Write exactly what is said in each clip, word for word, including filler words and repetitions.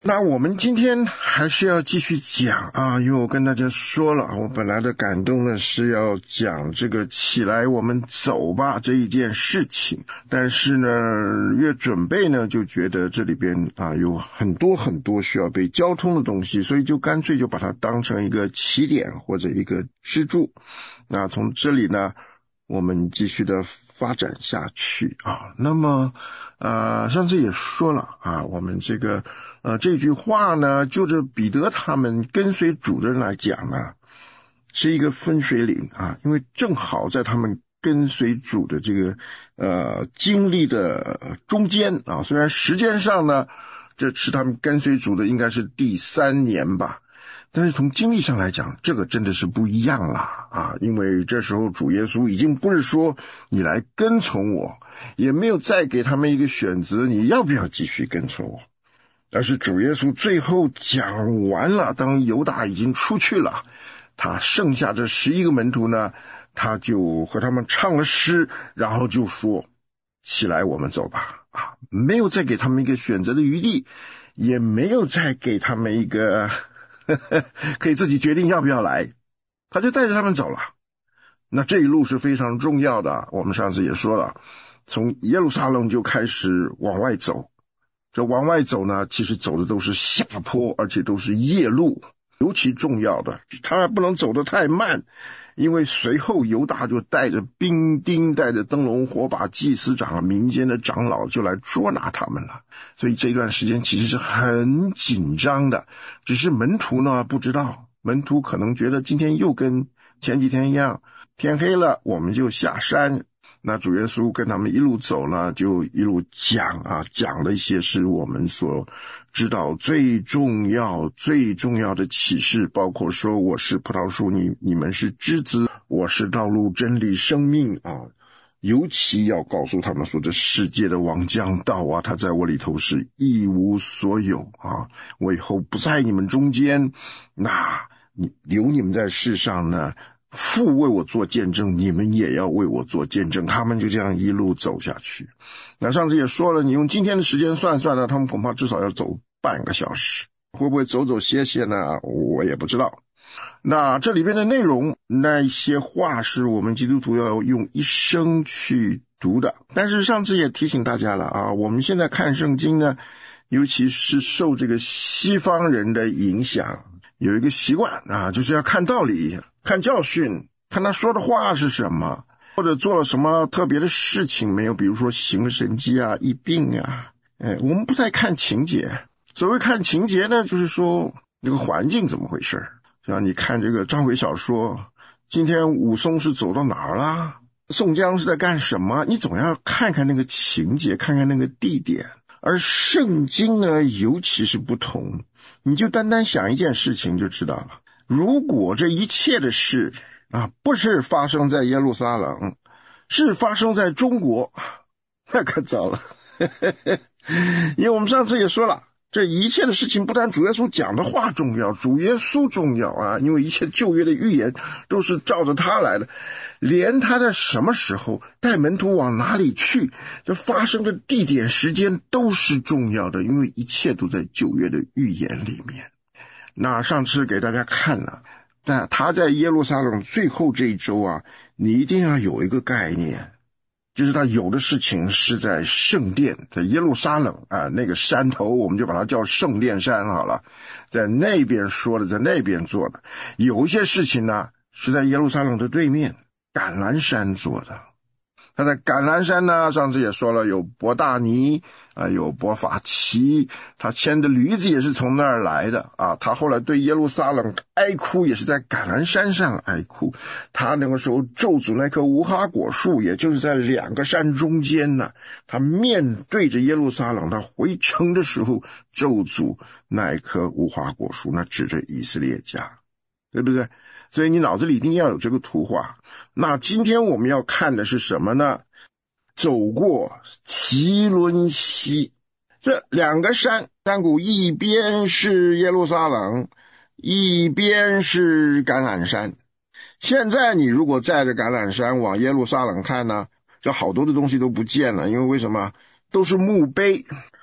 那我们今天还是要继续讲啊，因为我跟大家说了，我本来的感动呢是要讲这个起来我们走吧这一件事情，但是呢越准备呢就觉得这里边啊有很多很多需要被交通的东西，所以就干脆就把它当成一个起点或者一个支柱。那从这里呢我们继续的发展下去啊。那么呃上次也说了啊，我们这个呃，这句话呢，就着彼得他们跟随主的人来讲呢，是一个分水岭啊，因为正好在他们跟随主的这个呃经历的中间啊，虽然时间上呢，这是他们跟随主的应该是第三年吧，但是从经历上来讲，这个真的是不一样啦啊，因为这时候主耶稣已经不是说你来跟从我，也没有再给他们一个选择，你要不要继续跟从我。而是主耶稣最后讲完了，当犹大已经出去了，他剩下这十一个门徒呢，他就和他们唱了诗，然后就说起来我们走吧啊，没有再给他们一个选择的余地，也没有再给他们一个呵呵可以自己决定要不要来，他就带着他们走了。那这一路是非常重要的，我们上次也说了，从耶路撒冷就开始往外走，这往外走呢，其实走的都是下坡，而且都是夜路。尤其重要的，他还不能走得太慢，因为随后犹大就带着兵丁，带着灯笼火把，祭司长民间的长老就来捉拿他们了。所以这段时间其实是很紧张的，只是门徒呢不知道，门徒可能觉得今天又跟前几天一样，天黑了我们就下山。那主耶稣跟他们一路走了，就一路讲啊，讲了一些是我们所知道最重要最重要的启示，包括说我是葡萄树，你你们是枝子，我是道路真理生命啊。尤其要告诉他们说，这世界的王将到啊，他在我里头是一无所有啊，我以后不在你们中间，那你留你们在世上呢，父为我做见证，你们也要为我做见证。他们就这样一路走下去。那上次也说了，你用今天的时间算算呢，他们恐怕至少要走半个小时，会不会走走歇歇呢？我也不知道。那这里边的内容，那一些话是我们基督徒要用一生去读的。但是上次也提醒大家了啊，我们现在看圣经呢，尤其是受这个西方人的影响，有一个习惯啊，就是要看道理，看教训，看他说的话是什么，或者做了什么特别的事情没有，比如说行了神迹啊、医病啊，哎，我们不太看情节。所谓看情节呢，就是说这个环境怎么回事。像你看这个章回小说，今天武松是走到哪儿了，宋江是在干什么，你总要看看那个情节，看看那个地点。而圣经呢尤其是不同，你就单单想一件事情就知道了，如果这一切的事啊，不是发生在耶路撒冷，是发生在中国，那可糟了因为我们上次也说了，这一切的事情不但主耶稣讲的话重要，主耶稣重要啊，因为一切旧约的预言都是照着他来的，连他在什么时候带门徒往哪里去，这发生的地点时间都是重要的，因为一切都在旧约的预言里面。那上次给大家看了，但他在耶路撒冷最后这一周啊，你一定要有一个概念，就是他有的事情是在圣殿，在耶路撒冷啊，那个山头我们就把它叫圣殿山好了，在那边说的，在那边做的。有一些事情呢是在耶路撒冷的对面橄榄山做的。他在橄榄山呢，上次也说了，有伯大尼啊，有伯法奇，他牵的驴子也是从那儿来的啊。他后来对耶路撒冷哀哭，也是在橄榄山上哀哭。他那个时候咒诅那棵无花果树，也就是在两个山中间呢。他面对着耶路撒冷，他回城的时候咒诅那一棵无花果树，那指着以色列家，对不对？所以你脑子里一定要有这个图画。那今天我们要看的是什么呢？走过奇伦西，这两个山山谷，一边是耶路撒冷，一边是橄榄山。现在你如果载着橄榄山往耶路撒冷看呢，这好多的东西都不见了，因为为什么？都是墓碑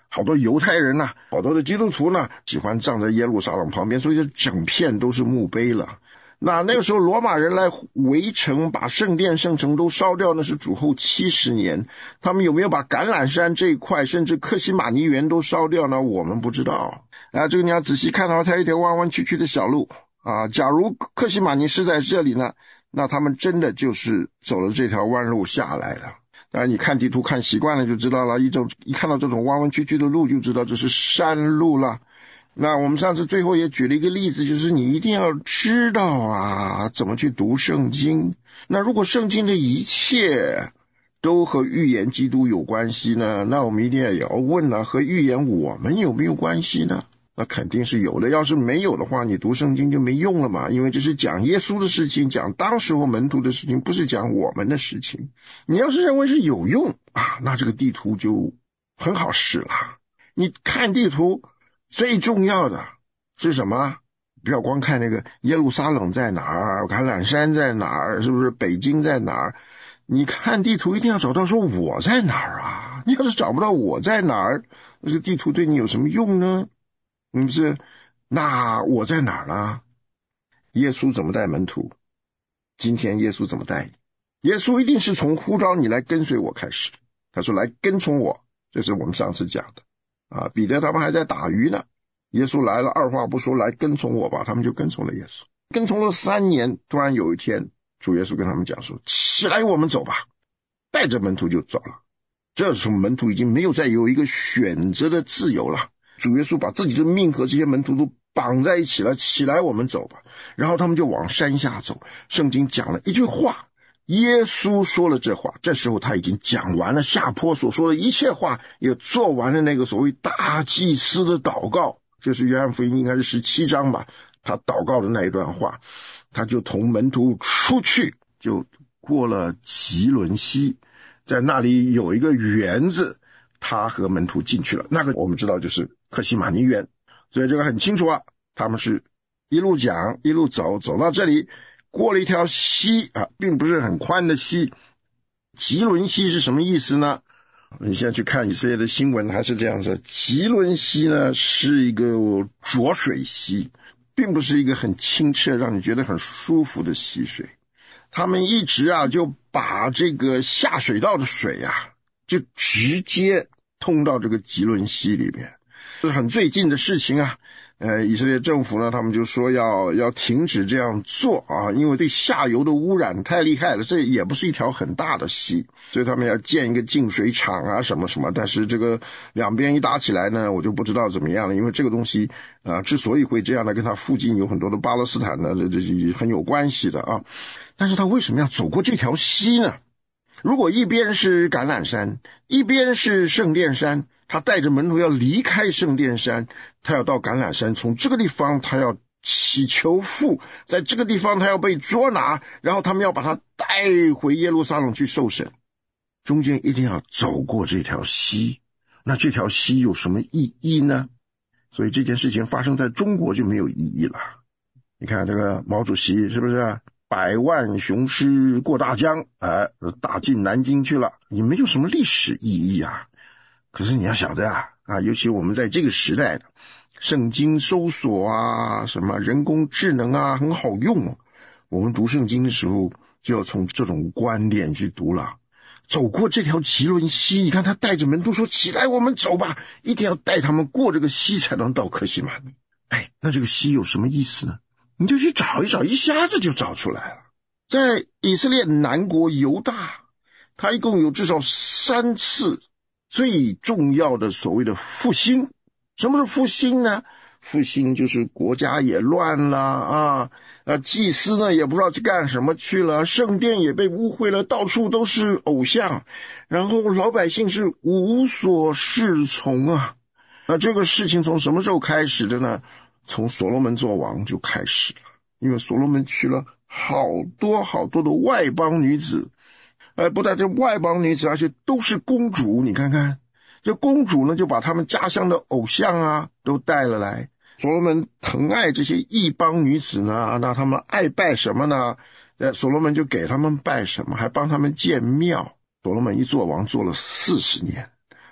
好多犹太人呐，好多的基督徒呢，喜欢葬在耶路撒冷旁边，所以这整片都是墓碑了。那那个时候罗马人来围城，把圣殿圣城都烧掉，那是主后七十年。他们有没有把橄榄山这一块甚至克西马尼园都烧掉呢？我们不知道啊。这个你要仔细看到它一条弯弯曲曲的小路啊。假如克西马尼是在这里呢，那他们真的就是走了这条弯路下来了。当然你看地图看习惯了就知道了，一种一看到这种弯弯曲曲的路就知道这是山路了。那我们上次最后也举了一个例子，就是你一定要知道啊，怎么去读圣经。那如果圣经的一切都和预言基督有关系呢，那我们一定也要问了，和预言我们有没有关系呢？那肯定是有的。要是没有的话，你读圣经就没用了嘛，因为这是讲耶稣的事情，讲当时候门徒的事情，不是讲我们的事情。你要是认为是有用啊，那这个地图就很好使了。你看地图最重要的是什么？不要光看那个耶路撒冷在哪儿，橄榄山在哪儿，是不是北京在哪儿？你看地图一定要找到说我在哪儿啊！你要是找不到我在哪儿，那个地图对你有什么用呢？你不是，那我在哪儿呢？耶稣怎么带门徒？今天耶稣怎么带你？耶稣一定是从呼召你来跟随我开始。他说来跟从我，这是我们上次讲的啊。彼得他们还在打鱼呢，耶稣来了，二话不说来跟从我吧，他们就跟从了耶稣。跟从了三年，突然有一天主耶稣跟他们讲说，起来我们走吧，带着门徒就走了。这时候门徒已经没有再有一个选择的自由了，主耶稣把自己的命和这些门徒都绑在一起了，起来我们走吧。然后他们就往山下走。圣经讲了一句话，耶稣说了这话，这时候他已经讲完了下坡所说的一切话，也做完了那个所谓大祭司的祷告，就是约翰福音应该是十七章吧，他祷告的那一段话。他就同门徒出去，就过了吉伦西，在那里有一个园子，他和门徒进去了，那个我们知道就是克西马尼园。所以这个很清楚啊，他们是一路讲一路走，走到这里过了一条溪啊，并不是很宽的溪。吉伦溪是什么意思呢？你现在去看以色列的新闻还是这样子，吉伦溪呢是一个浊水溪，并不是一个很清澈让你觉得很舒服的溪水。他们一直啊就把这个下水道的水啊就直接通到这个吉伦溪里面，这是很最近的事情啊。呃，以色列政府呢，他们就说要要停止这样做啊，因为对下游的污染太厉害了，这也不是一条很大的溪，所以他们要建一个净水厂啊什么什么。但是这个两边一打起来呢，我就不知道怎么样了，因为这个东西啊，之所以会这样呢，跟它附近有很多的巴勒斯坦的这这很有关系的啊。但是他为什么要走过这条溪呢？如果一边是橄榄山，一边是圣殿山，他带着门徒要离开圣殿山，他要到橄榄山，从这个地方他要祈求父，在这个地方他要被捉拿，然后他们要把他带回耶路撒冷去受审，中间一定要走过这条溪。那这条溪有什么意义呢？所以这件事情发生在中国就没有意义了。你看这个毛主席是不是百万雄师过大江，哎，打进南京去了，也没有什么历史意义啊。可是你要晓得啊，啊，尤其我们在这个时代，圣经搜索啊，什么人工智能啊，很好用哦。我们读圣经的时候，就要从这种观点去读了。走过这条吉伦溪，你看他带着门徒说：“起来，我们走吧！”一定要带他们过这个溪，才能到克西马尼。哎，那这个溪有什么意思呢？你就去找一找，一下子就找出来了。在以色列南国犹大，它一共有至少三次最重要的所谓的复兴。什么是复兴呢？复兴就是国家也乱了啊，啊，祭司呢也不知道去干什么去了，圣殿也被污秽了，到处都是偶像，然后老百姓是无所适从啊。那这个事情从什么时候开始的呢？从所罗门做王就开始了，因为所罗门娶了好多好多的外邦女子，呃，不但这外邦女子，而且都是公主。你看看这公主呢，就把他们家乡的偶像啊都带了来。所罗门疼爱这些异邦女子呢，那他们爱拜什么呢？呃，所罗门就给他们拜什么，还帮他们建庙。所罗门一做王做了四十年，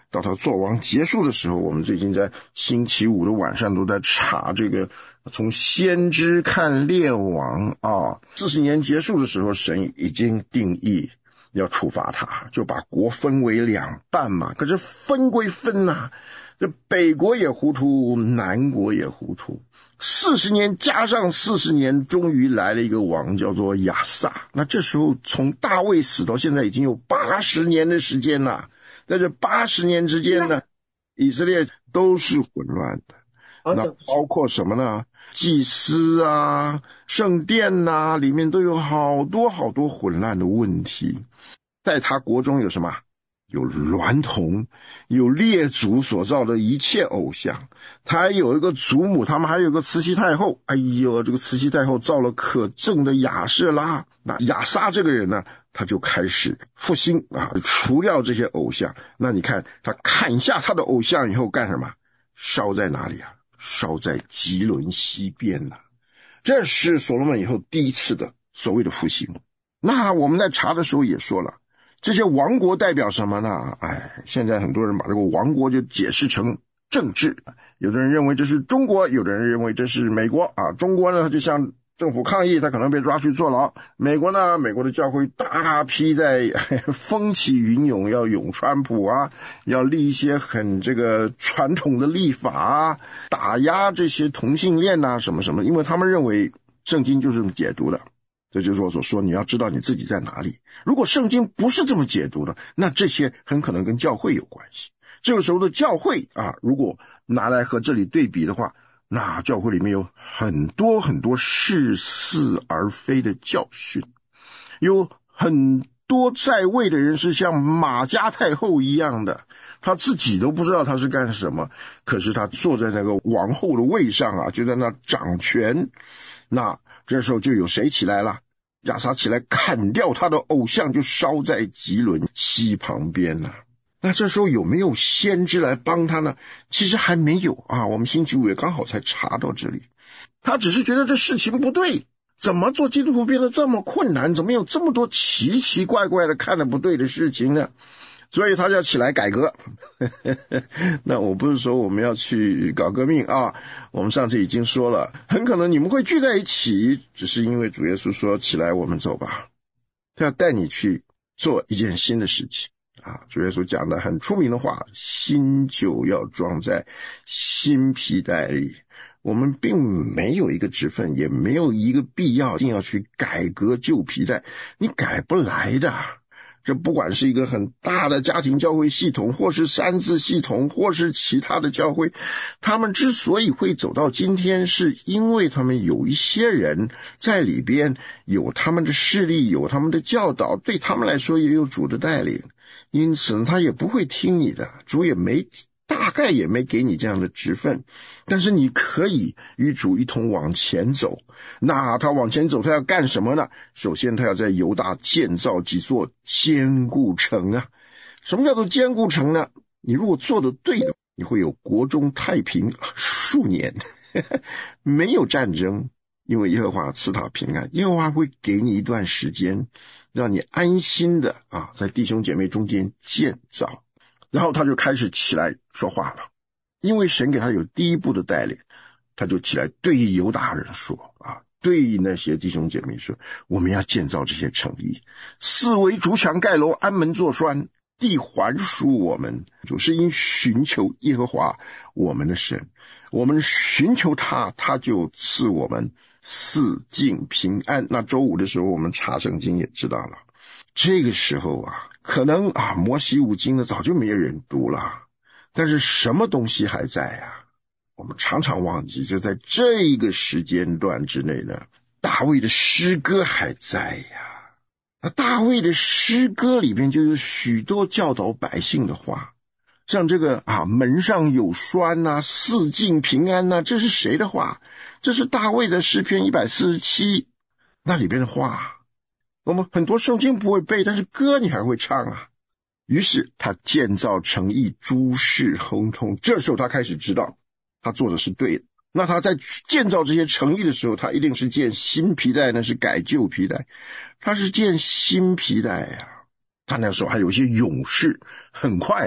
到他做王结束的时候，我们最近在星期五的晚上都在查这个从先知看列王啊，四十年结束的时候，神已经定义要处罚他，就把国分为两半嘛。可是分归分啊，这北国也糊涂，南国也糊涂。四十年加上四十年，终于来了一个王，叫做亚撒。那这时候从大卫死到现在已经有八十年的时间了，在这八十年之间呢，以色列都是混乱的。那包括什么呢？祭司啊，圣殿啊，里面都有好多好多混乱的问题。在他国中有什么？有娈童，有列祖所造的一切偶像，他还有一个祖母，他们还有个慈禧太后。哎呦，这个慈禧太后造了可憎的亚舍拉。那亚撒这个人呢，他就开始复兴啊，除掉这些偶像。那你看他砍下他的偶像以后干什么？烧在哪里啊？烧在吉伦西边了。这是所罗门以后第一次的所谓的复兴。那我们在查的时候也说了，这些王国代表什么呢？哎，现在很多人把这个王国就解释成政治，有的人认为这是中国，有的人认为这是美国啊。中国呢，就像政府抗议，他可能被抓去坐牢。美国呢，美国的教会大批在风起云涌，要涌川普啊，要立一些很这个传统的立法啊，打压这些同性恋啊什么什么，因为他们认为圣经就是这么解读的。这就是我所说，你要知道你自己在哪里。如果圣经不是这么解读的，那这些很可能跟教会有关系。这个时候的教会啊，如果拿来和这里对比的话，那教会里面有很多很多似是而非的教训，有很多在位的人是像马加太后一样的，他自己都不知道他是干什么，可是他坐在那个王后的位上啊，就在那掌权。那这时候就有谁起来了？亚撒起来砍掉他的偶像，就烧在吉伦西旁边了。那这时候有没有先知来帮他呢？其实还没有啊，我们星期五也刚好才查到这里。他只是觉得这事情不对，怎么做基督徒变得这么困难？怎么有这么多奇奇怪怪的看得不对的事情呢？所以他就要起来改革。那我不是说我们要去搞革命啊，我们上次已经说了，很可能你们会聚在一起，只是因为主耶稣说起来我们走吧，他要带你去做一件新的事情啊。主耶稣讲的很出名的话，新酒要装在新皮袋里。我们并没有一个职分，也没有一个必要一定要去改革旧皮袋，你改不来的。这不管是一个很大的家庭教会系统，或是三字系统，或是其他的教会，他们之所以会走到今天，是因为他们有一些人在里边有他们的势力，有他们的教导，对他们来说也有主的带领，因此他也不会听你的，主也没大概也没给你这样的职分，但是你可以与主一同往前走。那他往前走，他要干什么呢？首先他要在犹大建造几座坚固城啊。什么叫做坚固城呢？你如果做得对的，你会有国中太平数年没有战争，因为耶和华赐他平安，耶和华会给你一段时间让你安心的啊，在弟兄姐妹中间建造。然后他就开始起来说话了，因为神给他有第一步的带领，他就起来对犹大人说啊，对那些弟兄姐妹说，我们要建造这些城邑，四围筑墙盖楼，安门坐栓，地还属我们。主是因寻求耶和华我们的神，我们寻求他，他就赐我们四境平安。那周五的时候我们查圣经也知道了，这个时候啊，可能啊摩西五经呢早就没有人读了，但是什么东西还在啊？我们常常忘记，就在这个时间段之内呢，大卫的诗歌还在呀。那大卫的诗歌里面就有许多教导百姓的话，像这个啊门上有栓啊，四境平安啊，这是谁的话？这是大卫的诗篇一百四十七，那里边的话我们很多圣经不会背，但是歌你还会唱啊。于是他建造城邑，诸事亨通。这时候他开始知道他做的是对的。那他在建造这些城邑的时候，他一定是建新皮带，那是改旧皮带，他是建新皮带啊。他那时候还有一些勇士，很快啊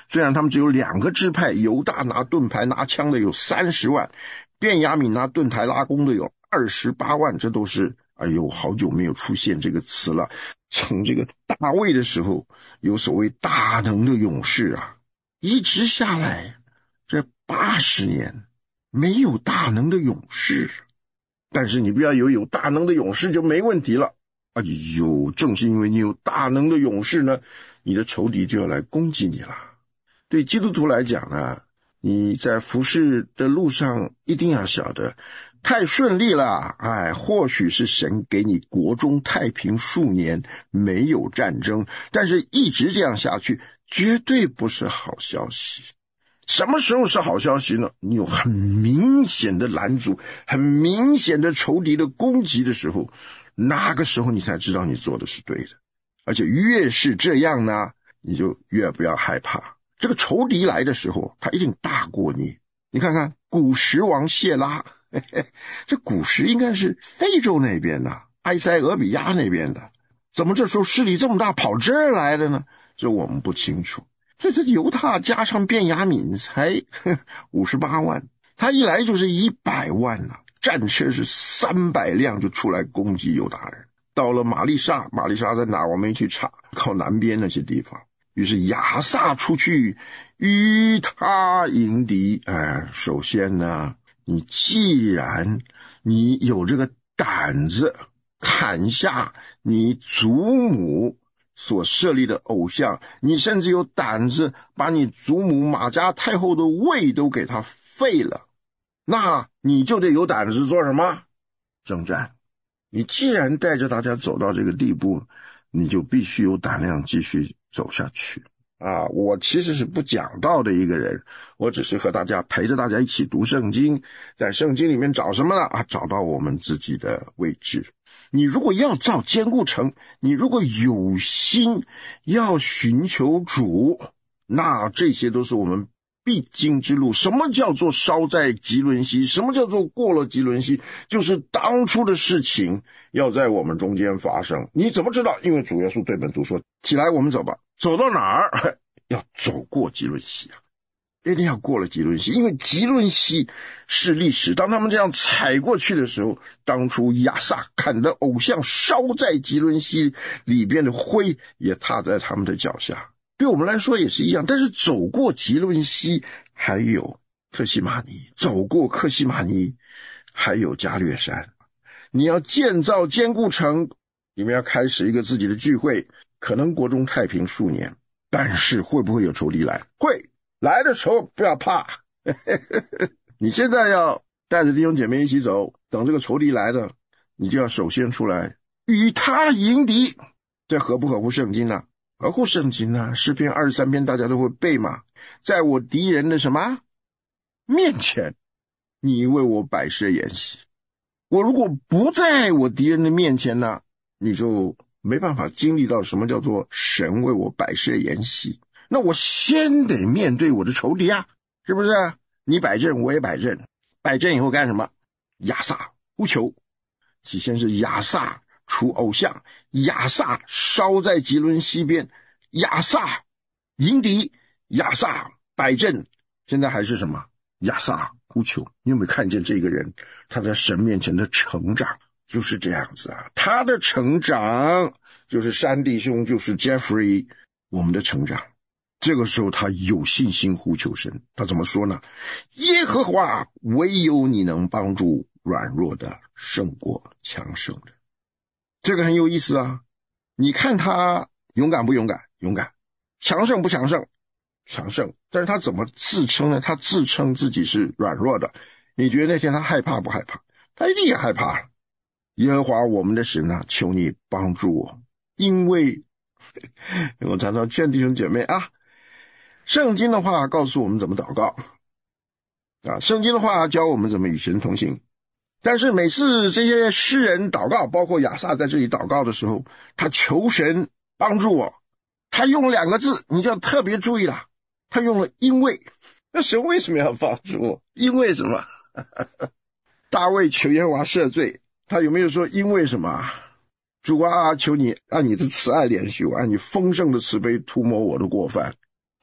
虽然他们只有两个支派，犹大拿盾牌拿枪的有三十万，便雅悯拿盾牌拉弓的有二十八万，这都是哎呦好久没有出现这个词了。从这个大卫的时候有所谓大能的勇士啊，一直下来这八十年没有大能的勇士。但是你不要以为有大能的勇士就没问题了，哎呦，正是因为你有大能的勇士呢，你的仇敌就要来攻击你了。对基督徒来讲呢，你在服事的路上一定要晓得，太顺利了，哎，或许是神给你国中太平数年，没有战争，但是一直这样下去，绝对不是好消息。什么时候是好消息呢？你有很明显的拦阻，很明显的仇敌的攻击的时候，那个时候你才知道你做的是对的。而且越是这样呢，你就越不要害怕。这个仇敌来的时候，他一定大过你。你看看古时王谢拉，嘿嘿，这古时应该是非洲那边的，埃塞俄比亚那边的，怎么这时候势力这么大跑这儿来的呢？这我们不清楚。这是犹大加上便雅悯才五十八万，他一来就是一百万啊，战车是三百辆就出来攻击犹大人。到了玛利沙，玛利沙在哪我没去查，靠南边那些地方。于是亚撒出去与他迎敌。哎，首先呢，你既然你有这个胆子砍下你祖母所设立的偶像，你甚至有胆子把你祖母玛迦太后的位都给他废了，那你就得有胆子做什么？征战。你既然带着大家走到这个地步，你就必须有胆量继续走下去啊！我其实是不讲道的一个人，我只是和大家陪着大家一起读圣经，在圣经里面找什么呢？啊，找到我们自己的位置。你如果要造坚固城，你如果有心要寻求主，那这些都是我们必经之路。什么叫做烧在基伦西？什么叫做过了基伦西？就是当初的事情要在我们中间发生。你怎么知道？因为主耶稣对门徒说，起来我们走吧。走到哪儿？要走过基伦西啊，一定要过了基伦西，因为基伦西是历史。当他们这样踩过去的时候，当初亚撒砍的偶像烧在基伦西里边的灰也踏在他们的脚下，对我们来说也是一样。但是走过基伦西还有克西马尼，走过克西马尼还有加略山。你要建造坚固城，你们要开始一个自己的聚会，可能国中太平数年，但是会不会有仇敌来？会，来的时候不要怕你现在要带着弟兄姐妹一起走，等这个仇敌来了，你就要首先出来与他迎敌。这合不合乎圣经呢？合乎圣经呢。诗篇二十三篇大家都会背嘛，在我敌人的什么面前，你为我摆设筵席。我如果不在我敌人的面前呢，你就没办法经历到什么叫做神为我摆设筵席。那我先得面对我的仇敌啊，是不是？你摆阵我也摆阵，摆阵以后干什么？亚撒呼求。起先是亚撒除偶像，亚撒烧在基伦西边，亚撒迎敌，亚撒摆阵，现在还是什么？亚撒呼求。你有没有看见这个人他在神面前的成长？就是这样子啊，他的成长就是山弟兄，就是 Jeffrey 我们的成长。这个时候他有信心呼求神，他怎么说呢？耶和华唯有你能帮助软弱的胜过强盛的。这个很有意思啊，你看他勇敢不勇敢？勇敢。强盛不强盛？强盛。但是他怎么自称呢？他自称自己是软弱的。你觉得那天他害怕不害怕？他一定也害怕。耶和华我们的神啊，求你帮助我，因为我常常劝弟兄姐妹啊，圣经的话告诉我们怎么祷告啊，圣经的话教我们怎么与神同行。但是每次这些诗人祷告，包括亚撒在这里祷告的时候，他求神帮助我，他用两个字，你就要特别注意了，他用了因为。那神为什么要帮助我？因为什么？大卫求耶和华赦罪，他有没有说因为什么？主啊，求你按你的慈爱怜恤我，按你丰盛的慈悲涂抹我的过犯。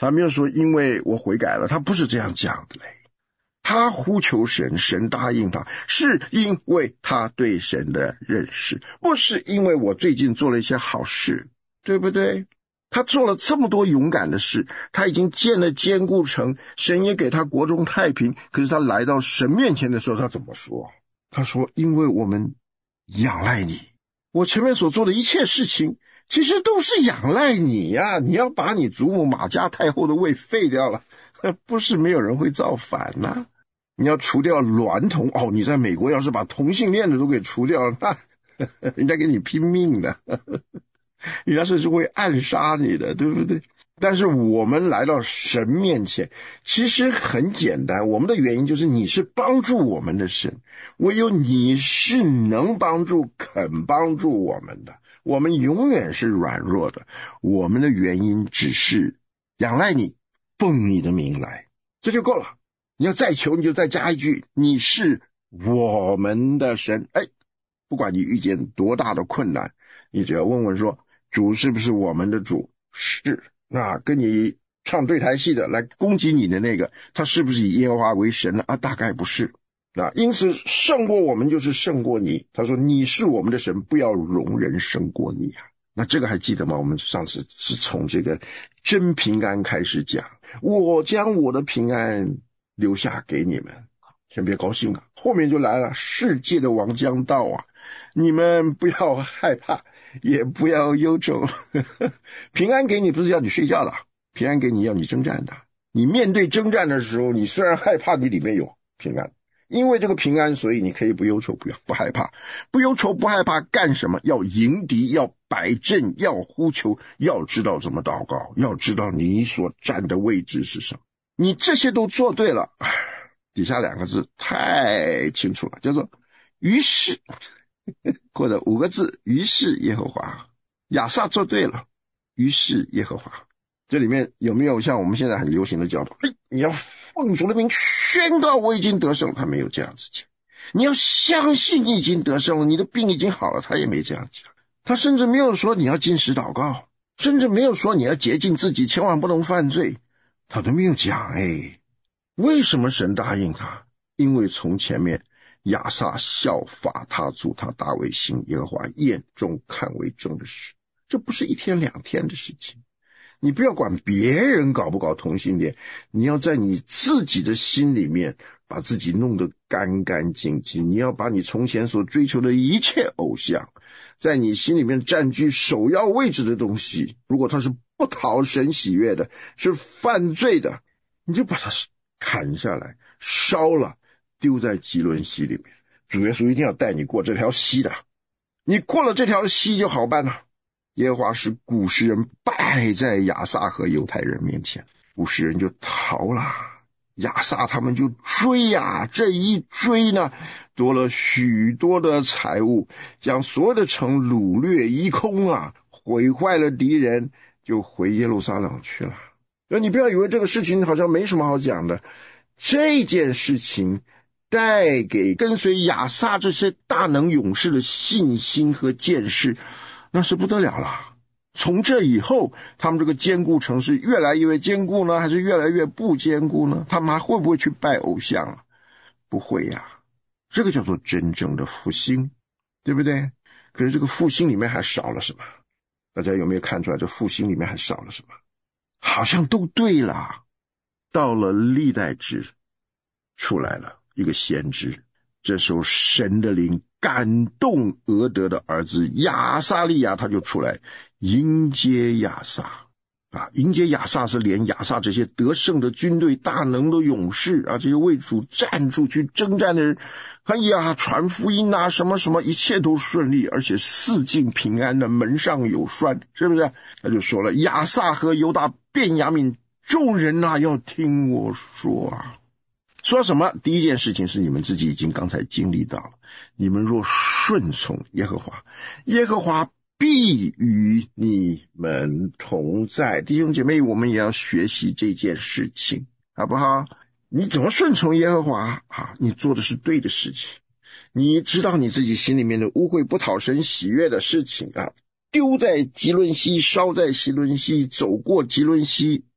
他没有说因为我悔改了，他不是这样讲的嘞。他呼求神，神答应他，是因为他对神的认识，不是因为我最近做了一些好事，对不对？他做了这么多勇敢的事，他已经建了坚固城，神也给他国中太平，可是他来到神面前的时候，他怎么说？他说，因为我们仰赖你，我前面所做的一切事情其实都是仰赖你呀、啊！你要把你祖母马家太后的位废掉了，不是没有人会造反啊。你要除掉娈童，哦，你在美国要是把同性恋的都给除掉了，那人家给你拼命的，人家甚至会暗杀你的，对不对？但是我们来到神面前，其实很简单，我们的原因就是你是帮助我们的神，唯有你是能帮助肯帮助我们的，我们永远是软弱的，我们的原因只是仰赖你，奉你的名来，这就够了。你要再求，你就再加一句，你是我们的神。哎，不管你遇见多大的困难，你只要问问说，主是不是我们的主？是。那跟你唱对台戏的来攻击你的那个，他是不是以耶和华为神呢？啊，大概不是。那因此胜过我们就是胜过你。他说你是我们的神，不要容人胜过你啊。那这个还记得吗？我们上次是从这个真平安开始讲，我将我的平安留下给你们，先别高兴啊，后面就来了，世界的王将到啊，你们不要害怕，也不要忧愁。平安给你不是要你睡觉的，平安给你要你征战的。你面对征战的时候，你虽然害怕，你里面有平安，因为这个平安，所以你可以不忧愁，不要不害怕，不忧愁不害怕干什么？要迎敌，要摆阵，要呼求，要知道怎么祷告，要知道你所站的位置是什么。你这些都做对了，底下两个字太清楚了，叫做于是，或者五个字，于是耶和华。亚萨做对了，于是耶和华。这里面有没有像我们现在很流行的教导，哎，你要奉主的名宣告我已经得胜，他没有这样子讲。你要相信你已经得胜了，你的病已经好了，他也没这样讲。他甚至没有说你要禁食祷告，甚至没有说你要洁净自己，千万不能犯罪，他都没有讲。哎，为什么神答应他？因为从前面亚萨效法他主他大卫行耶和华眼中看为正的事，这不是一天两天的事情。你不要管别人搞不搞同性恋，你要在你自己的心里面把自己弄得干干净净。你要把你从前所追求的一切偶像，在你心里面占据首要位置的东西，如果它是不讨神喜悦的，是犯罪的，你就把它砍下来，烧了，丢在基伦溪里面。主耶稣一定要带你过这条溪的，你过了这条溪就好办了。耶和华使古时人败在亚萨和犹太人面前，古时人就逃了，亚萨他们就追呀、啊，这一追呢，夺了许多的财物，将所有的城掳掠一空啊，毁坏了敌人，就回耶路撒冷去了。那你不要以为这个事情好像没什么好讲的，这件事情带给跟随亚萨这些大能勇士的信心和见识，那是不得了了。从这以后，他们这个坚固城是越来越坚固呢，还是越来越不坚固呢？他们还会不会去拜偶像啊？不会呀、啊，这个叫做真正的复兴，对不对？可是这个复兴里面还少了什么？大家有没有看出来这复兴里面还少了什么？好像都对了。到了历代志出来了一个先知，这时候神的灵感动俄德的儿子亚撒利亚，他就出来迎接亚撒啊！迎接亚撒是连亚撒这些得胜的军队、大能的勇士啊，这些为主站出去征战的人，哎呀，传福音啊，什么什么，一切都顺利，而且四境平安的，门上有栓，是不是？他就说了，亚撒和犹大、便雅悯众人啊，要听我说啊。说什么？第一件事情是你们自己已经刚才经历到了，你们若顺从耶和华，耶和华必与你们同在。弟兄姐妹，我们也要学习这件事情，好不好？你怎么顺从耶和华啊？你做的是对的事情，你知道你自己心里面的污秽不讨神喜悦的事情啊，丢在基伦溪，烧在基伦溪，走过基伦溪，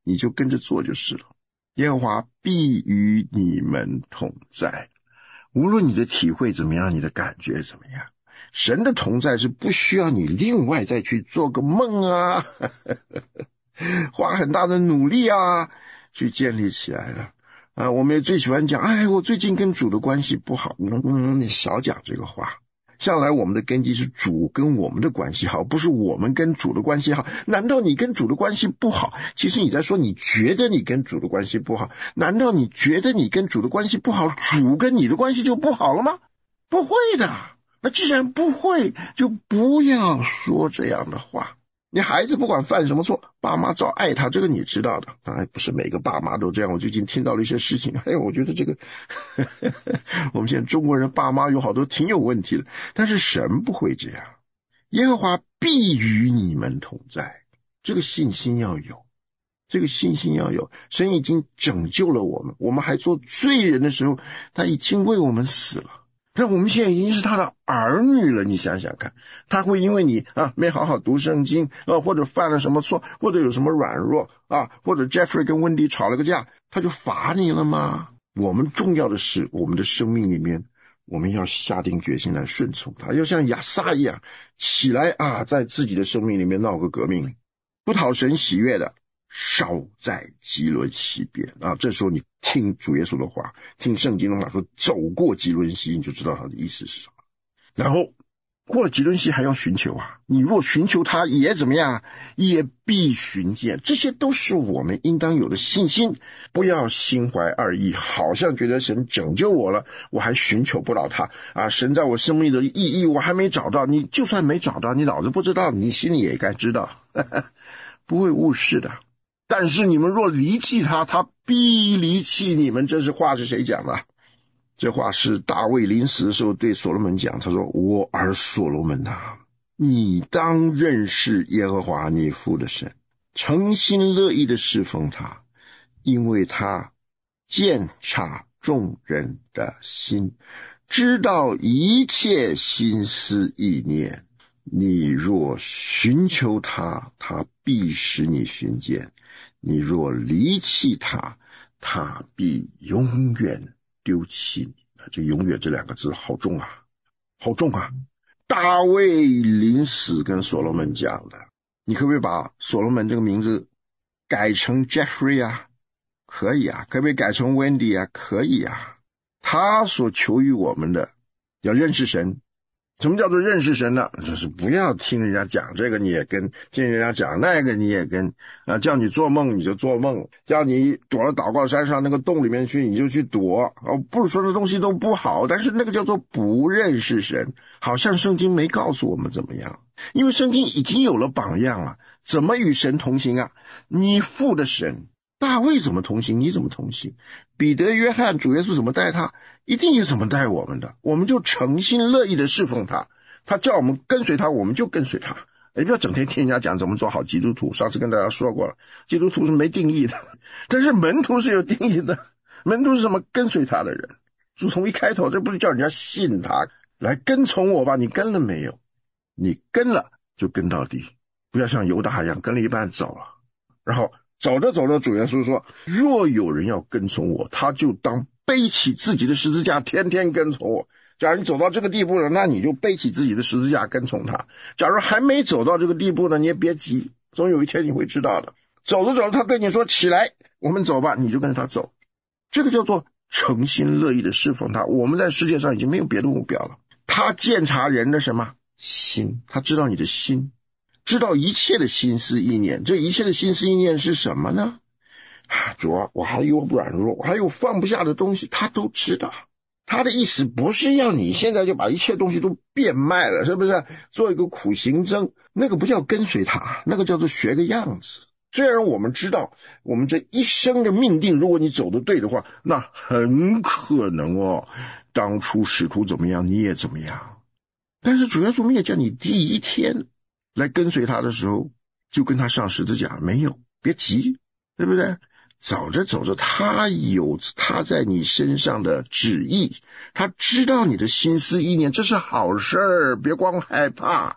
你就跟着做就是了。耶和华必与你们同在。无论你的体会怎么样，你的感觉怎么样，神的同在是不需要你另外再去做个梦啊花很大的努力啊去建立起来了啊。我们也最喜欢讲，哎，我最近跟主的关系不好，嗯，你少讲这个话。向来我们的根基是主跟我们的关系好，不是我们跟主的关系好。难道你跟主的关系不好？其实你在说你觉得你跟主的关系不好，难道你觉得你跟主的关系不好，主跟你的关系就不好了吗？不会的。那既然不会，就不要说这样的话。你孩子不管犯什么错，爸妈照爱他，这个你知道的。当然不是每个爸妈都这样。我最近听到了一些事情，哎，我觉得这个呵呵呵我们现在中国人爸妈有好多挺有问题的，但是神不会这样。耶和华必与你们同在，这个信心要有，这个信心要有。神已经拯救了我们，我们还做罪人的时候，他已经为我们死了。那我们现在已经是他的儿女了，你想想看，他会因为你啊没好好读圣经啊，或者犯了什么错，或者有什么软弱啊，或者 Jeffrey 跟温迪吵了个架，他就罚你了吗？我们重要的是，我们的生命里面，我们要下定决心来顺从他，要像亚撒一样起来啊，在自己的生命里面闹个革命，不讨神喜悦的，少在基伦西边啊！这时候你听主耶稣的话，听圣经的话，说走过基伦西，你就知道他的意思是什么。然后过了基伦西还要寻求啊，你若寻求他也怎么样，也必寻见。这些都是我们应当有的信心。不要心怀二意，好像觉得神拯救我了，我还寻求不到他啊！神在我生命的意义我还没找到，你就算没找到，你老子不知道，你心里也该知道，呵呵，不会误事的。但是你们若离弃他，他必离弃你们。这是话是谁讲的？这话是大卫临死的时候对所罗门讲，他说，我儿所罗门啊，你当认识耶和华你父的神，诚心乐意的侍奉他，因为他鉴察众人的心，知道一切心思意念。你若寻求他，他必使你寻见；你若离弃他，他必永远丢弃你。这永远这两个字好重啊，好重啊！大卫临死跟所罗门讲的，你可不可以把所罗门这个名字改成 Jeffrey 啊？可以啊。可不可以改成 Wendy 啊？可以啊。他所求于我们的，要认识神。什么叫做认识神呢？就是不要听人家讲这个你也跟，听人家讲那个你也跟啊，叫你做梦你就做梦，叫你躲到祷告山上那个洞里面去你就去躲啊，不是说这东西都不好，但是那个叫做不认识神，好像圣经没告诉我们怎么样，因为圣经已经有了榜样了，怎么与神同行啊？你父的神大卫怎么同行，你怎么同行？彼得、约翰、主耶稣怎么带他，一定是怎么带我们的，我们就诚心乐意的侍奉他，他叫我们跟随他，我们就跟随他。哎，不要整天听人家讲怎么做好基督徒，上次跟大家说过了，基督徒是没定义的，但是门徒是有定义的。门徒是什么？跟随他的人。主从一开头，这不是叫人家信他，来跟从我吧，你跟了没有？你跟了就跟到底，不要像犹大一样跟了一半走了，然后走着走着，主耶稣说，若有人要跟从我，他就当背起自己的十字架，天天跟从我。假如你走到这个地步了，那你就背起自己的十字架跟从他。假如还没走到这个地步呢，你也别急，总有一天你会知道的。走着走着，他对你说起来，我们走吧，你就跟着他走。这个叫做诚心乐意的侍奉他。我们在世界上已经没有别的目标了。他鉴察人的什么心，他知道你的心，知道一切的心思意念。这一切的心思意念是什么呢？主啊，我还有软弱，我还有放不下的东西，他都知道。他的意思不是要你现在就把一切东西都变卖了，是不是？做一个苦行僧，那个不叫跟随他，那个叫做学个样子。虽然我们知道我们这一生的命定，如果你走得对的话，那很可能哦，当初使徒怎么样你也怎么样。但是主要是没有叫你第一天来跟随他的时候就跟他上十字架，没有，别急，对不对？走着走着，他有他在你身上的旨意，他知道你的心思意念，这是好事儿，别光害怕。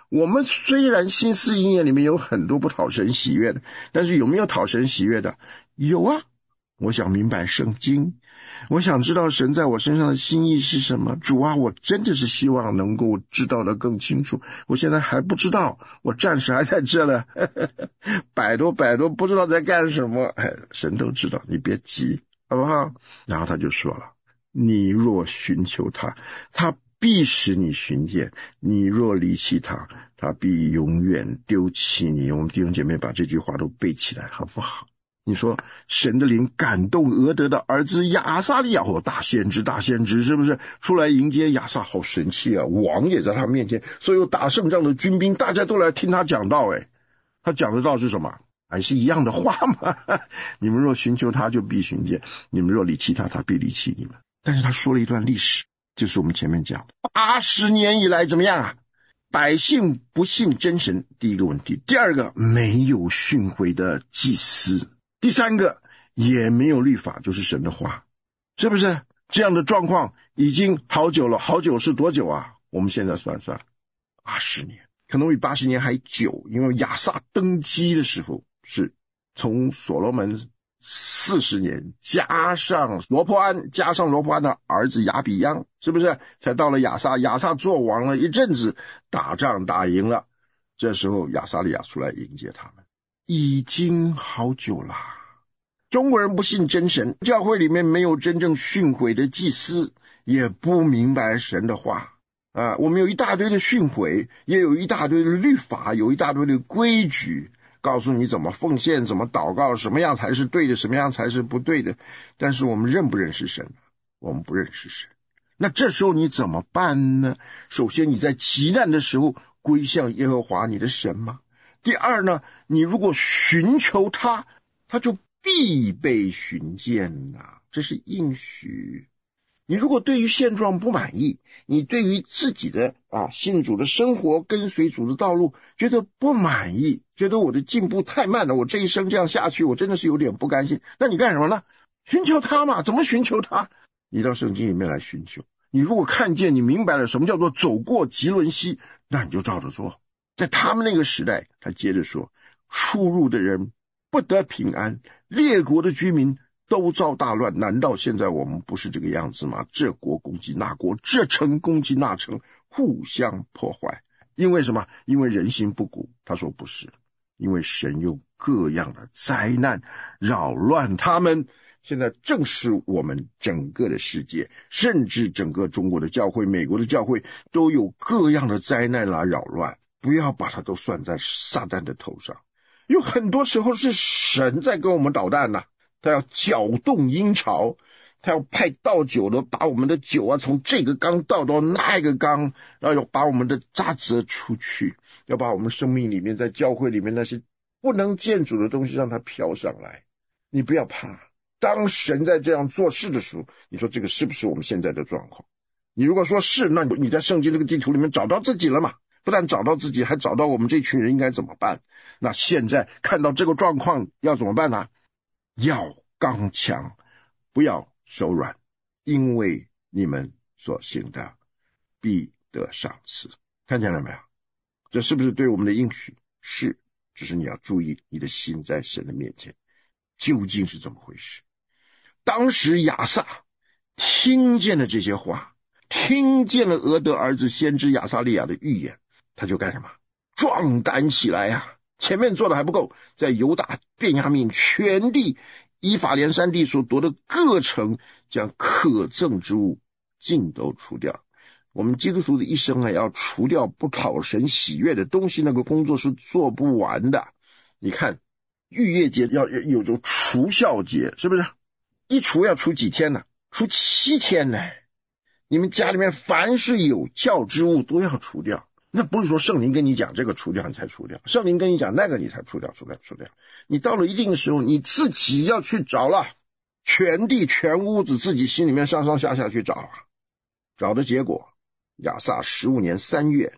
我们虽然心思意念里面有很多不讨神喜悦的，但是有没有讨神喜悦的？有啊。我想明白圣经，我想知道神在我身上的心意是什么。主啊，我真的是希望能够知道的更清楚，我现在还不知道，我暂时还在这了，百多百多不知道在干什么。神都知道，你别急，好不好？然后他就说了，你若寻求他，他必使你寻见；你若离弃他，他必永远丢弃你。我们弟兄姐妹把这句话都背起来，好不好？你说神的灵感动俄德的儿子亚撒利亚，哦，大先知大先知是不是出来迎接亚撒？好神气啊，王也在他面前，所有打胜仗的军兵大家都来听他讲道。诶他讲的道是什么？还是一样的话吗？你们若寻求他，就必寻见；你们若离弃他，他必离弃你们。但是他说了一段历史，就是我们前面讲的八十年以来怎么样啊？百姓不信真神，第一个问题；第二个，没有训诲的祭司；第三个，也没有律法，就是神的话，是不是？这样的状况已经好久了。好久是多久啊？我们现在算算，八十年，可能比八十年还久，因为亚撒登基的时候是从所罗门四十年，加上罗波安，加上罗波安的儿子亚比央，是不是才到了亚撒？亚撒做王了一阵子，打仗打赢了，这时候亚撒利亚出来迎接他们，已经好久了。中国人不信真神，教会里面没有真正训诲的祭司，也不明白神的话啊。我们有一大堆的训诲，也有一大堆的律法，有一大堆的规矩，告诉你怎么奉献，怎么祷告，什么样才是对的，什么样才是不对的。但是我们认不认识神？我们不认识神。那这时候你怎么办呢？首先你在急难的时候归向耶和华你的神吗？第二呢，你如果寻求他，他就必被寻见呐、啊，这是应许。你如果对于现状不满意，你对于自己的啊信主的生活，跟随主的道路觉得不满意，觉得我的进步太慢了，我这一生这样下去我真的是有点不甘心，那你干什么呢？寻求他嘛。怎么寻求他？你到圣经里面来寻求。你如果看见，你明白了什么叫做走过极伦溪，那你就照着做。在他们那个时代，他接着说，出入的人不得平安，列国的居民都遭大乱。难道现在我们不是这个样子吗？这国攻击那国，这城攻击那城，互相破坏。因为什么？因为人心不古。他说不是，因为神用各样的灾难扰乱他们。现在正是我们整个的世界，甚至整个中国的教会，美国的教会都有各样的灾难来扰乱。不要把它都算在撒旦的头上，有很多时候是神在跟我们捣蛋呐、啊，他要搅动阴潮，他要派倒酒的把我们的酒啊从这个缸倒到那个缸，然后要把我们的渣子出去，要把我们生命里面在教会里面那些不能见主的东西让它飘上来。你不要怕，当神在这样做事的时候，你说这个是不是我们现在的状况？你如果说是，那你在圣经这个地图里面找到自己了嘛？不但找到自己，还找到我们这群人应该怎么办。那现在看到这个状况要怎么办呢？要刚强，不要手软，因为你们所行的必得赏赐。看见了没有？这是不是对我们的应许？是，只是你要注意你的心在神的面前究竟是怎么回事。当时亚撒听见了这些话，听见了俄德儿子先知亚撒利亚的预言，他就干什么？壮胆起来呀、啊！前面做的还不够，在犹大、便雅悯全地以法莲山地所夺的各城，将可憎之物尽都除掉。我们基督徒的一生啊，要除掉不讨神喜悦的东西，那个工作是做不完的。你看逾越节要有种除酵节，是不是？一除要除几天呢？除七天呢。你们家里面凡是有酵之物都要除掉。那不是说圣灵跟你讲这个除掉你才除掉，圣灵跟你讲那个你才除掉除掉除掉。你到了一定的时候，你自己要去找了，全地全屋子自己心里面上上下下去找啊。找的结果，亚撒十五年三月，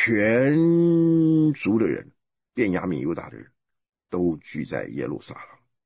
全族的人，便雅悯犹大的人都聚在耶路撒冷。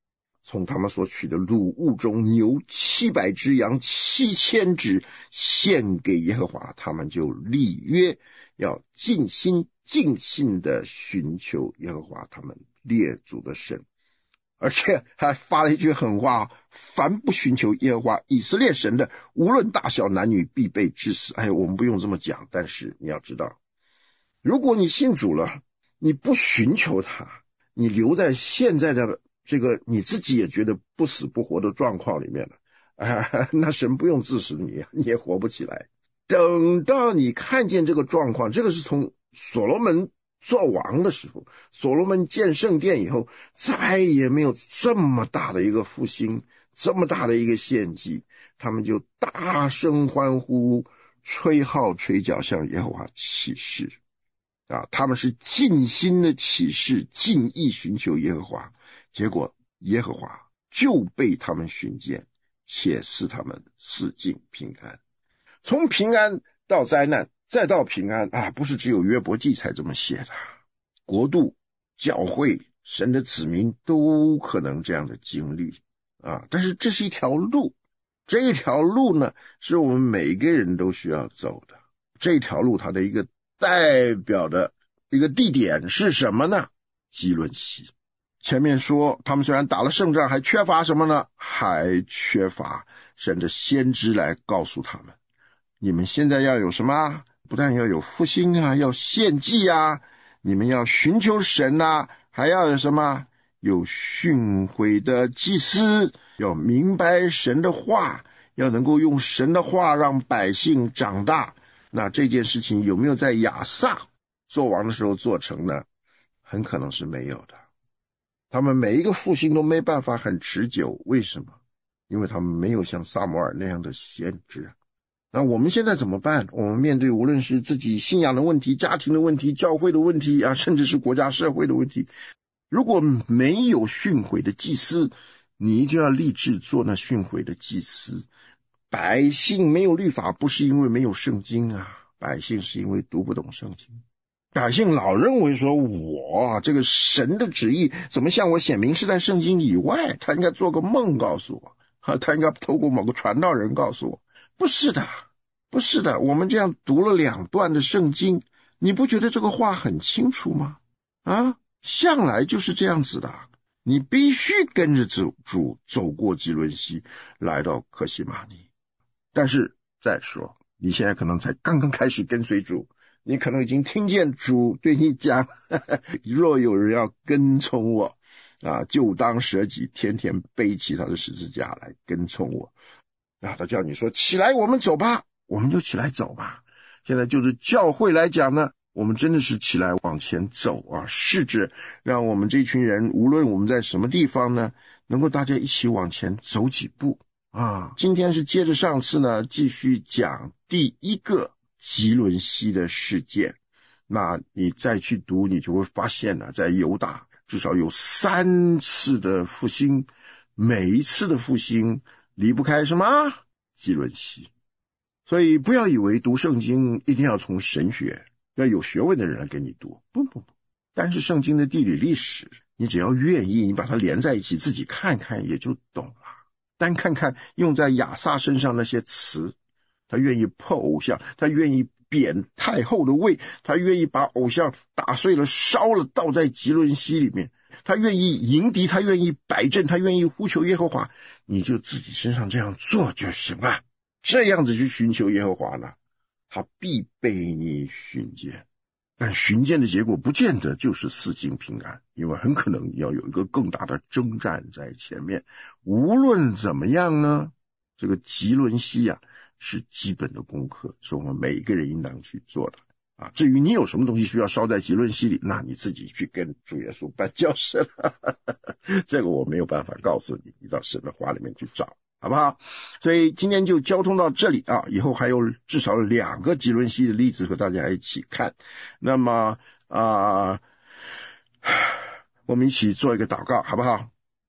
从他们所取的掳物中牛七百只，羊七千只，献给耶和华。他们就立约，要尽心尽性的寻求耶和华他们列祖的神，而且还发了一句狠话：凡不寻求耶和华以色列神的，无论大小男女，必被致死。哎，我们不用这么讲，但是你要知道，如果你信主了，你不寻求他，你留在现在的这个你自己也觉得不死不活的状况里面了，啊，那神不用致死你，你也活不起来。等到你看见这个状况，这个是从所罗门做王的时候，所罗门建圣殿以后，再也没有这么大的一个复兴，这么大的一个献祭，他们就大声欢呼，吹号吹角，向耶和华起誓啊！他们是尽心的起誓，尽意寻求耶和华，结果耶和华就被他们寻见，且使他们四境平安。从平安到灾难，再到平安啊，不是只有约伯记才这么写的，国度、教会、神的子民都可能这样的经历啊。但是这是一条路，这一条路呢，是我们每个人都需要走的。这条路它的一个代表的一个地点是什么呢？基伦西。前面说他们虽然打了胜仗，还缺乏什么呢？还缺乏神的先知来告诉他们，你们现在要有什么？不但要有复兴啊，要献祭啊，你们要寻求神啊，还要有什么？有训诲的祭司，要明白神的话，要能够用神的话让百姓长大。那这件事情有没有在亚撒做王的时候做成呢？很可能是没有的。他们每一个复兴都没办法很持久，为什么？因为他们没有像撒母耳那样的先知。那我们现在怎么办？我们面对无论是自己信仰的问题、家庭的问题、教会的问题啊，甚至是国家社会的问题，如果没有训诲的祭司，你就要立志做那训诲的祭司。百姓没有律法，不是因为没有圣经啊，百姓是因为读不懂圣经。百姓老认为说，我这个神的旨意怎么向我显明是在圣经以外，他应该做个梦告诉我，啊，他应该透过某个传道人告诉我。不是的，不是的，我们这样读了两段的圣经，你不觉得这个话很清楚吗？啊，向来就是这样子的，你必须跟着主主走过基伦西，来到客西马尼。但是再说，你现在可能才刚刚开始跟随主，你可能已经听见主对你讲，呵呵，若有人要跟从我啊，就当舍己，天天背起他的十字架来跟从我啊。他叫你说起来我们走吧，我们就起来走吧。现在就是教会来讲呢，我们真的是起来往前走啊，试着让我们这群人，无论我们在什么地方呢，能够大家一起往前走几步啊。今天是接着上次呢，继续讲第一个基伦西的事件。那你再去读，你就会发现呢，在犹大至少有三次的复兴，每一次的复兴离不开什么？基伦西。所以不要以为读圣经一定要从神学，要有学问的人来给你读，不不不。但是圣经的地理历史，你只要愿意，你把它连在一起，自己看看也就懂了。单看看用在亚撒身上那些词，他愿意破偶像，他愿意贬太后的位，他愿意把偶像打碎了烧了倒在基伦西里面，他愿意迎敌，他愿意摆阵，他愿意呼求耶和华，你就自己身上这样做就行了。这样子去寻求耶和华呢，他必被你寻见。但寻见的结果不见得就是四境平安，因为很可能要有一个更大的征战在前面。无论怎么样呢，这个基伦西啊是基本的功课，是我们每一个人应当去做的啊。至于你有什么东西需要烧在基伦西里，那你自己去跟主耶稣办交涉了这个我没有办法告诉你，你到神的话里面去找，好不好？所以今天就交通到这里啊，以后还有至少两个基伦西的例子和大家一起看。那么啊、呃，我们一起做一个祷告，好不好？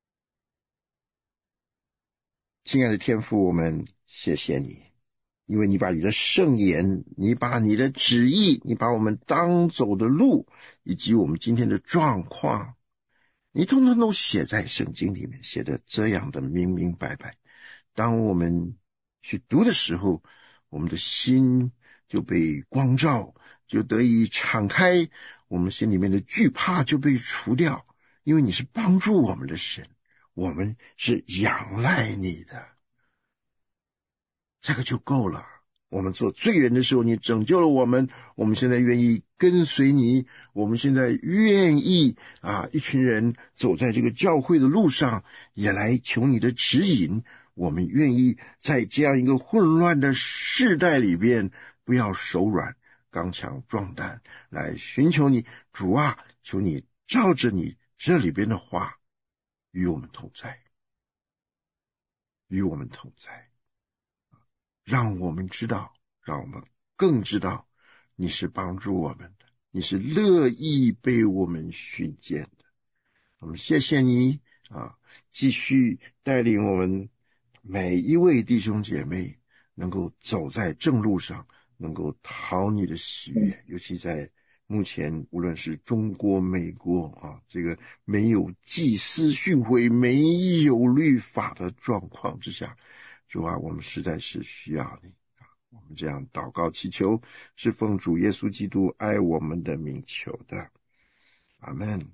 亲爱的天父，我们谢谢你，因为你把你的圣言，你把你的旨意，你把我们当走的路，以及我们今天的状况， 你通通都写在圣经里面，写的这样的明明白白。当我们去读的时候，我们的心就被光照，就得以敞开，我们心里面的惧怕就被除掉，因为你是帮助我们的神，我们是仰赖你的，这个就够了。我们做罪人的时候，你拯救了我们，我们现在愿意跟随你，我们现在愿意啊，一群人走在这个教会的路上，也来求你的指引。我们愿意在这样一个混乱的世代里边，不要手软，刚强壮胆，来寻求你。主啊，求你照着你这里边的话，与我们同在，与我们同在。让我们知道，让我们更知道你是帮助我们的，你是乐意被我们寻见的。我们谢谢你啊，继续带领我们每一位弟兄姐妹能够走在正路上，能够讨你的喜悦。尤其在目前无论是中国、美国啊，这个没有祭司训诲、没有律法的状况之下，主啊，我们实在是需要你啊！我们这样祷告祈求，是奉主耶稣基督爱我们的名求的，阿们。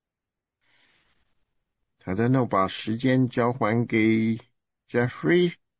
好的，那我把时间交还给 Jeffrey。